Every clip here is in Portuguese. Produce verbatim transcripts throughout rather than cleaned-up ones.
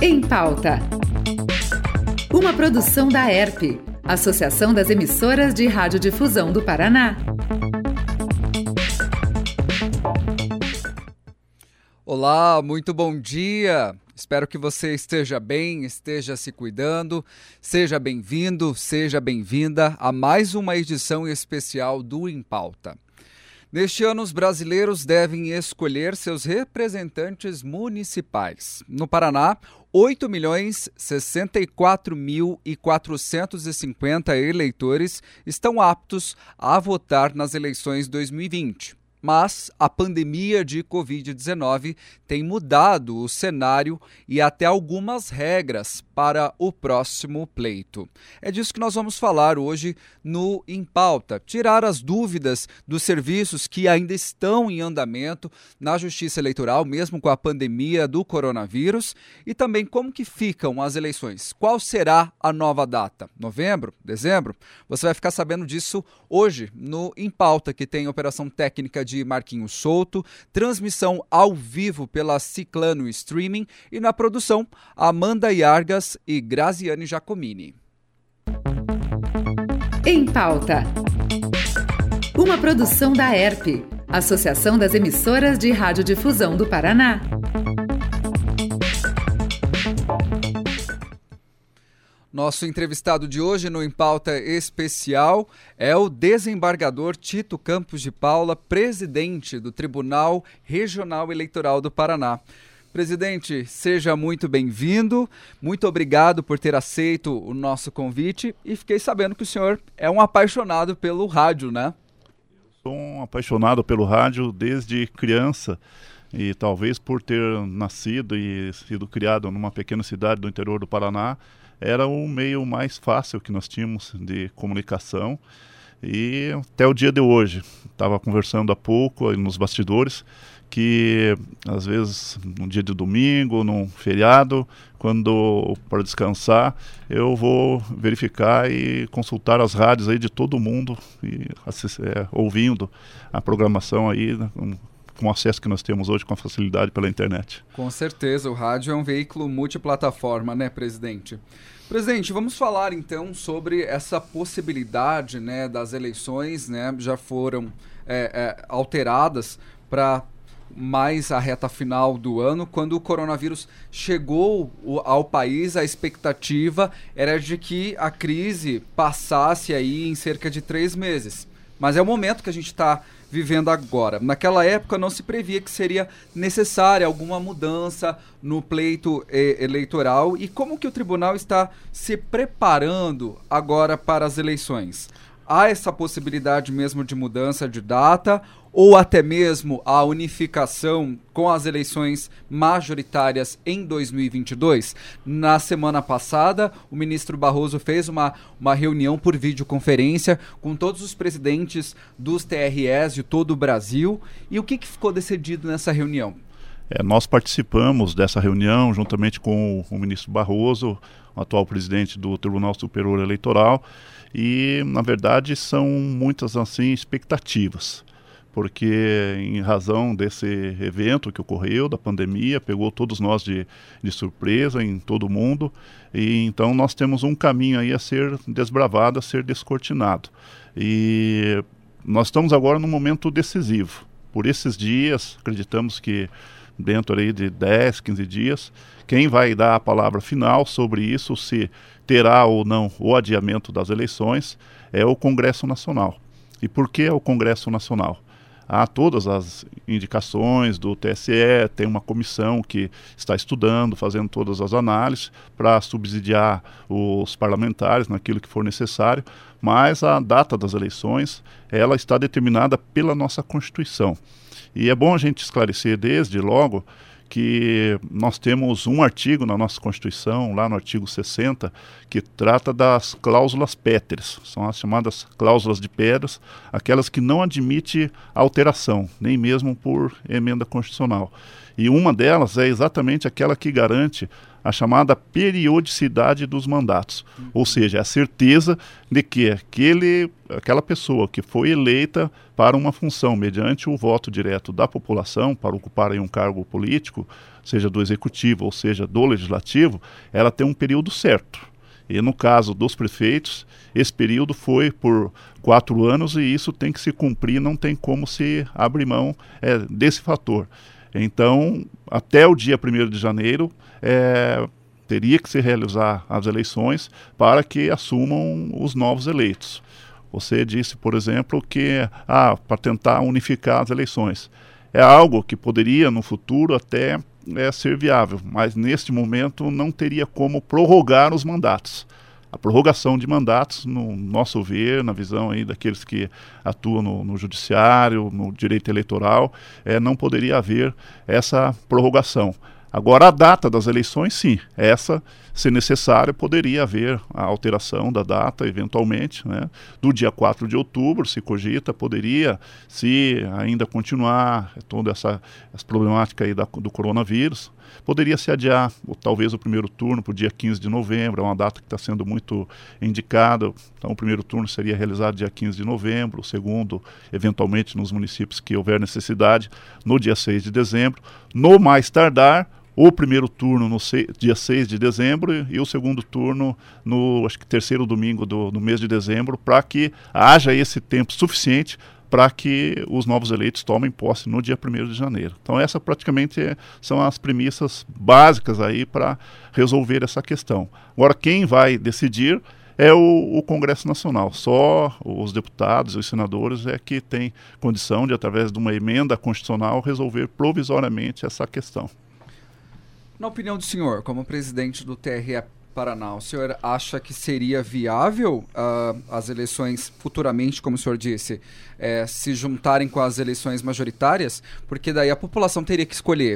Em Pauta. Uma produção da E R P, Associação das Emissoras de Radiodifusão do Paraná. Olá, muito bom dia. Espero que você esteja bem, esteja se cuidando. Seja bem-vindo, seja bem-vinda a mais uma edição especial do Em Pauta. Neste ano, os brasileiros devem escolher seus representantes municipais. No Paraná, oito milhões sessenta e quatro mil quatrocentos e cinquenta eleitores estão aptos a votar nas eleições dois mil e vinte. Mas a pandemia de covid dezenove tem mudado o cenário e até algumas regras para o próximo pleito. É disso que nós vamos falar hoje no Em Pauta. Tirar as dúvidas dos serviços que ainda estão em andamento na Justiça Eleitoral, mesmo com a pandemia do coronavírus, e também como que ficam as eleições. Qual será a nova data? Novembro? Dezembro? Você vai ficar sabendo disso hoje no Em Pauta, que tem operação técnica de de Marquinhos Souto, transmissão ao vivo pela Ciclano Streaming e na produção Amanda Iargas e Graziane Giacomini. Em Pauta. Uma produção da E R P, Associação das Emissoras de Radiodifusão do Paraná. Nosso entrevistado de hoje no Em Pauta especial é o desembargador Tito Campos de Paula, presidente do Tribunal Regional Eleitoral do Paraná. Presidente, seja muito bem-vindo, muito obrigado por ter aceito o nosso convite e fiquei sabendo que o senhor é um apaixonado pelo rádio, né? Sou um apaixonado pelo rádio desde criança e talvez por ter nascido e sido criado numa pequena cidade do interior do Paraná, era o meio mais fácil que nós tínhamos de comunicação e até o dia de hoje. Estava conversando há pouco nos bastidores que às vezes num dia de domingo, num feriado, quando para descansar, eu vou verificar e consultar as rádios aí de todo mundo e assist, é, ouvindo a programação aí com o acesso que nós temos hoje com a facilidade pela internet. Com certeza, o rádio é um veículo multiplataforma, né, presidente? Presidente, vamos falar então sobre essa possibilidade, né, das eleições, né, já foram é, é, alteradas para mais a reta final do ano. Quando o coronavírus chegou ao país, a expectativa era de que a crise passasse aí em cerca de três meses. Mas é o momento que a gente está vivendo agora. Naquela época não se previa que seria necessária alguma mudança no pleito eh, eleitoral. E como que o tribunal está se preparando agora para as eleições? Há essa possibilidade mesmo de mudança de data ou até mesmo a unificação com as eleições majoritárias em dois mil e vinte e dois? Na semana passada, o ministro Barroso fez uma, uma reunião por videoconferência com todos os presidentes dos T R Es de todo o Brasil. E o que, que ficou decidido nessa reunião? É, nós participamos dessa reunião juntamente com o, o ministro Barroso, o atual presidente do Tribunal Superior Eleitoral, e, na verdade, são muitas assim expectativas, porque em razão desse evento que ocorreu, da pandemia, pegou todos nós de, de surpresa em todo o mundo, e então nós temos um caminho aí a ser desbravado, a ser descortinado. E nós estamos agora num momento decisivo. Por esses dias, acreditamos que dentro aí de dez, quinze dias, quem vai dar a palavra final sobre isso, se terá ou não o adiamento das eleições, é o Congresso Nacional. E por que o Congresso Nacional? Há todas as indicações do T S E, tem uma comissão que está estudando, fazendo todas as análises para subsidiar os parlamentares naquilo que for necessário, mas a data das eleições, ela está determinada pela nossa Constituição. E é bom a gente esclarecer desde logo que nós temos um artigo na nossa Constituição, lá no artigo sessenta, que trata das cláusulas pétreas. São as chamadas cláusulas de pedras, aquelas que não admitem alteração, nem mesmo por emenda constitucional. E uma delas é exatamente aquela que garante a chamada periodicidade dos mandatos, uhum. ou seja, a certeza de que aquele, aquela pessoa que foi eleita para uma função mediante o voto direto da população para ocupar aí um cargo político, seja do executivo ou seja do legislativo, ela tem um período certo. E no caso dos prefeitos, esse período foi por quatro anos e isso tem que se cumprir, não tem como se abrir mão é, desse fator. Então, até o dia primeiro de janeiro, é, teria que se realizar as eleições para que assumam os novos eleitos. Você disse, por exemplo, que ah, para tentar unificar as eleições. É algo que poderia, no futuro, até é, ser viável, mas neste momento não teria como prorrogar os mandatos. A prorrogação de mandatos, no nosso ver, na visão aí daqueles que atuam no, no judiciário, no direito eleitoral, é, não poderia haver essa prorrogação. Agora, a data das eleições, sim, essa, se necessário, poderia haver a alteração da data, eventualmente, né? Do dia quatro de outubro, se cogita, poderia, se ainda continuar toda essa, essa problemática aí da, do coronavírus, poderia se adiar, ou talvez o primeiro turno para o dia quinze de novembro, é uma data que está sendo muito indicada, então o primeiro turno seria realizado dia quinze de novembro, o segundo, eventualmente, nos municípios que houver necessidade, no dia seis de dezembro, no mais tardar, o primeiro turno no se, dia seis de dezembro e, e o segundo turno no acho que terceiro domingo do, do mês de dezembro, para que haja esse tempo suficiente para que os novos eleitos tomem posse no dia primeiro de janeiro. Então essa praticamente é, são as premissas básicas aí para resolver essa questão. Agora quem vai decidir é o, o Congresso Nacional. Só os deputados e os senadores é que têm condição de, através de uma emenda constitucional, resolver provisoriamente essa questão. Na opinião do senhor, como presidente do T R E Paraná, o senhor acha que seria viável uh, as eleições futuramente, como o senhor disse, é, se juntarem com as eleições majoritárias? Porque daí a população teria que escolher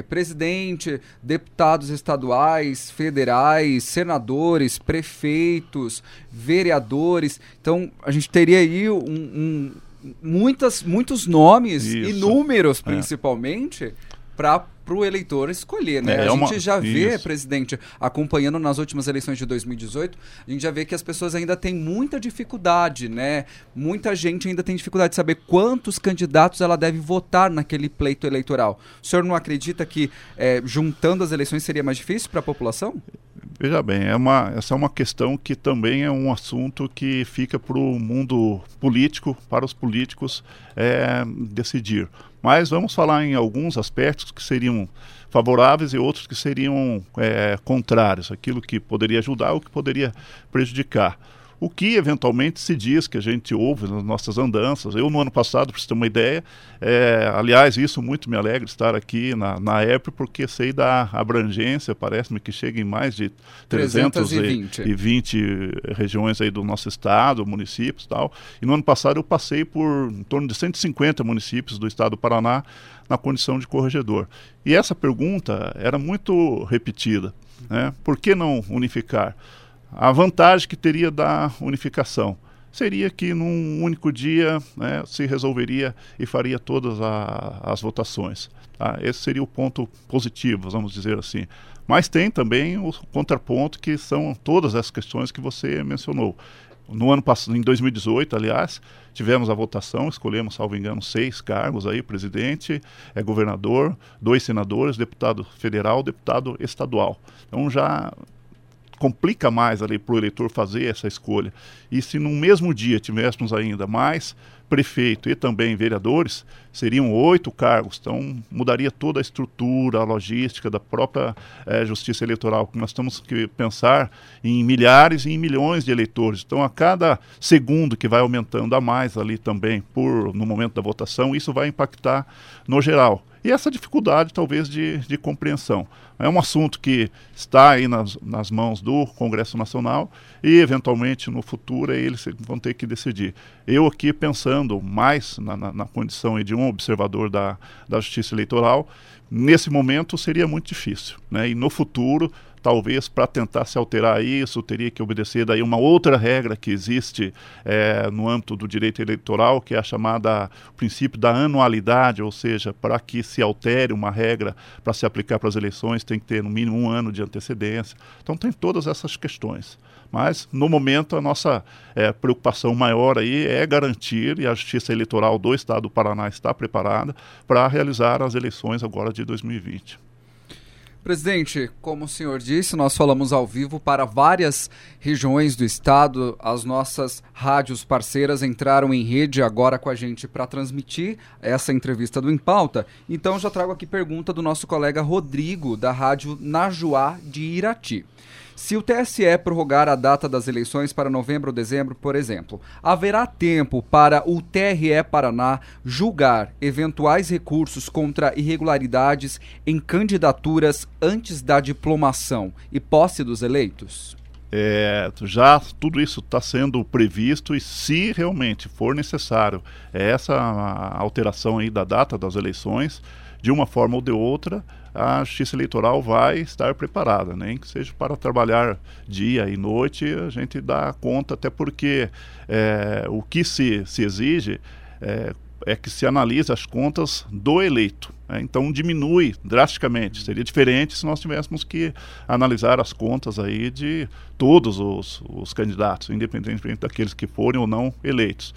um deputados estaduais, federais, senadores, prefeitos, vereadores. Então a gente teria aí um, um, muitas, muitos nomes Isso. e números, é. principalmente, para o eleitor escolher, né? É, a é gente uma... já vê, Isso. presidente, acompanhando nas últimas eleições de dois mil e dezoito, a gente já vê que as pessoas ainda têm muita dificuldade, né? Muita gente ainda tem dificuldade de saber quantos candidatos ela deve votar naquele pleito eleitoral. O senhor não acredita que é, juntando as eleições seria mais difícil para a população? Veja bem, é uma, essa é uma questão que também é um assunto que fica para o mundo político, para os políticos é, decidir. Mas vamos falar em alguns aspectos que seriam favoráveis e outros que seriam é, contrários, aquilo que poderia ajudar ou que poderia prejudicar. O que eventualmente se diz, que a gente ouve nas nossas andanças. Eu no ano passado, para você ter uma ideia, é, aliás, isso muito me alegra estar aqui na, na E R P, porque sei da abrangência, parece-me que chega em mais de trezentas e vinte regiões aí do nosso estado, municípios e tal. E no ano passado eu passei por em torno de cento e cinquenta municípios do estado do Paraná na condição de corregedor. E essa pergunta era muito repetida, né? Por que não unificar? A vantagem que teria da unificação seria que num único dia, né, se resolveria e faria todas a, as votações. Tá? Esse seria o ponto positivo, vamos dizer assim. Mas tem também o contraponto, que são todas essas questões que você mencionou. No ano passado, em dois mil e dezoito, aliás, tivemos a votação, escolhemos, salvo engano, seis cargos aí, presidente, é, governador, dois senadores, deputado federal, deputado estadual. Então já complica mais ali para o eleitor fazer essa escolha. E se no mesmo dia tivéssemos ainda mais prefeito e também vereadores, seriam oito cargos, então mudaria toda a estrutura, a logística da própria eh, justiça eleitoral. Nós temos que pensar em milhares e em milhões de eleitores. Então, a cada segundo que vai aumentando a mais ali também por, no momento da votação, isso vai impactar no geral. E essa dificuldade, talvez, de, de compreensão. É um assunto que está aí nas, nas mãos do Congresso Nacional e, eventualmente, no futuro, eles vão ter que decidir. Eu aqui, pensando mais na, na, na condição de um observador da, da Justiça Eleitoral, nesse momento seria muito difícil, né? E no futuro talvez para tentar se alterar isso, teria que obedecer daí uma outra regra que existe é, no âmbito do direito eleitoral, que é a chamada princípio da anualidade, ou seja, para que se altere uma regra para se aplicar para as eleições, tem que ter no mínimo um ano de antecedência. Então tem todas essas questões. Mas, no momento, a nossa é, preocupação maior aí é garantir, e a Justiça Eleitoral do Estado do Paraná está preparada para realizar as eleições agora de dois mil e vinte. Presidente, como o senhor disse, nós falamos ao vivo para várias regiões do estado. As nossas rádios parceiras entraram em rede agora com a gente para transmitir essa entrevista do Em Pauta. Então já trago aqui pergunta do nosso colega Rodrigo, da rádio Najuá de Irati. Se o T S E prorrogar a data das eleições para novembro ou dezembro, por exemplo, haverá tempo para o T R E Paraná julgar eventuais recursos contra irregularidades em candidaturas antes da diplomação e posse dos eleitos? É, já tudo isso está sendo previsto e, se realmente for necessário essa alteração aí da data das eleições, de uma forma ou de outra, a Justiça Eleitoral vai estar preparada, nem que seja para trabalhar dia e noite, a gente dá conta, até porque é, o que se, se exige é, é que se analise as contas do eleito. Né? Então diminui drasticamente. Seria diferente se nós tivéssemos que analisar as contas aí de todos os, os candidatos, independentemente daqueles que forem ou não eleitos.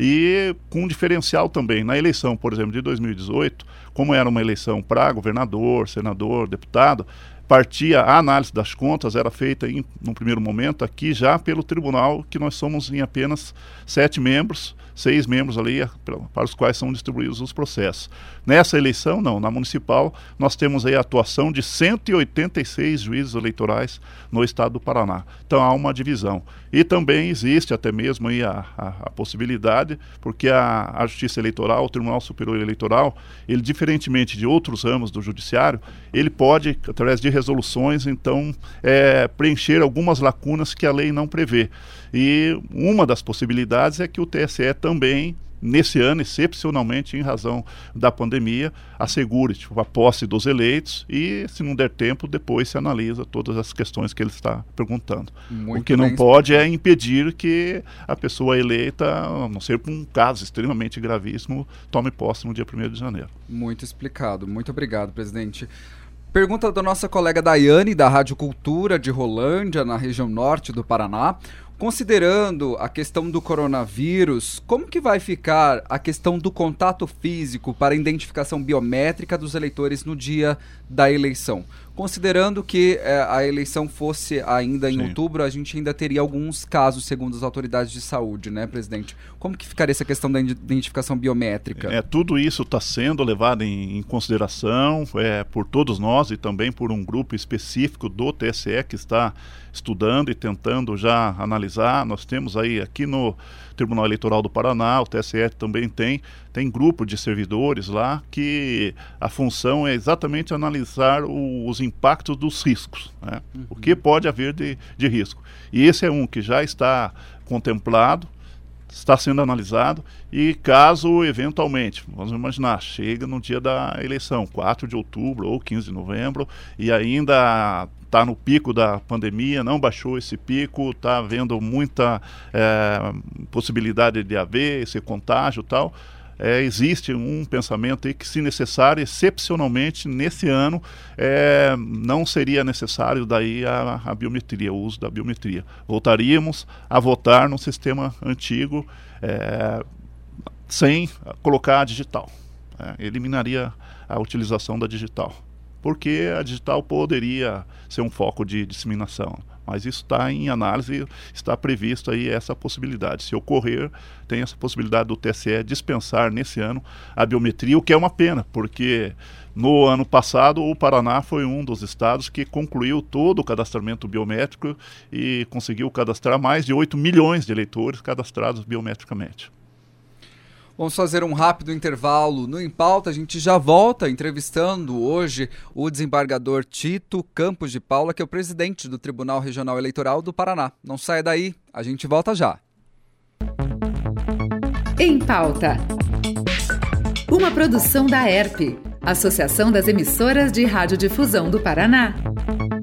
E com um diferencial também. Na eleição, por exemplo, de dois mil e dezoito, como era uma eleição para governador, senador, deputado, partia, a análise das contas era feita em, num primeiro momento aqui já pelo tribunal, que nós somos em apenas sete membros, seis membros ali para os quais são distribuídos os processos. Nessa eleição, não, na municipal, nós temos aí a atuação de cento e oitenta e seis juízes eleitorais no estado do Paraná. Então há uma divisão. E também existe até mesmo aí a, a, a possibilidade, porque a, a Justiça Eleitoral, o Tribunal Superior Eleitoral, ele, diferentemente de outros ramos do judiciário, ele pode, através de resoluções, então, é, preencher algumas lacunas que a lei não prevê. E uma das possibilidades é que o T S E também, nesse ano, excepcionalmente, em razão da pandemia, assegure tipo, a posse dos eleitos e, se não der tempo, depois se analisa todas as questões que ele está perguntando. Muito o que não bem pode é impedir que a pessoa eleita, a não ser por um caso extremamente gravíssimo, tome posse no dia primeiro de janeiro. Muito explicado. Muito obrigado, presidente. Pergunta da nossa colega Daiane, da Rádio Cultura de Rolândia, na região norte do Paraná. Considerando a questão do coronavírus, como que vai ficar a questão do contato físico para a identificação biométrica dos eleitores no dia da eleição? Considerando que é, a eleição fosse ainda em Sim. outubro, a gente ainda teria alguns casos, segundo as autoridades de saúde, né, presidente? Como que ficaria essa questão da identificação biométrica? É, tudo isso está sendo levado em, em consideração é, por todos nós e também por um grupo específico do T S E que está estudando e tentando já analisar. Nós temos aí aqui no Tribunal Eleitoral do Paraná, o T S E também tem, tem grupo de servidores lá que a função é exatamente analisar o, os impactos dos riscos, né? Uhum. O que pode haver de, de risco. E esse é um que já está contemplado, está sendo analisado e caso eventualmente, vamos imaginar, chega no dia da eleição, quatro de outubro ou quinze de novembro, e ainda está no pico da pandemia, não baixou esse pico, está havendo muita é, possibilidade de haver esse contágio e tal, é, existe um pensamento aí que, se necessário, excepcionalmente nesse ano, é, não seria necessário daí a, a biometria, o uso da biometria. Voltaríamos a votar no sistema antigo, é, sem colocar a digital. É, eliminaria a utilização da digital, porque a digital poderia ser um foco de disseminação. Mas isso está em análise, está previsto aí essa possibilidade. Se ocorrer, tem essa possibilidade do T S E dispensar nesse ano a biometria, o que é uma pena, porque no ano passado o Paraná foi um dos estados que concluiu todo o cadastramento biométrico e conseguiu cadastrar mais de oito milhões de eleitores cadastrados biometricamente. Vamos fazer um rápido intervalo no Em Pauta. A gente já volta entrevistando hoje o desembargador Tito Campos de Paula, que é o presidente do Tribunal Regional Eleitoral do Paraná. Não saia daí, a gente volta já. Em Pauta. Uma produção da E R P, Associação das Emissoras de Radiodifusão do Paraná.